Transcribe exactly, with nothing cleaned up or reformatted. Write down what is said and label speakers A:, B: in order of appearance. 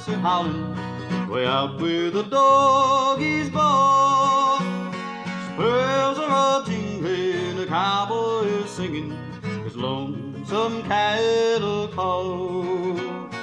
A: cocks are howling, way out where the doggies bark. Squirrels are a-jingling, a cowboy is singing his lonesome cattle call.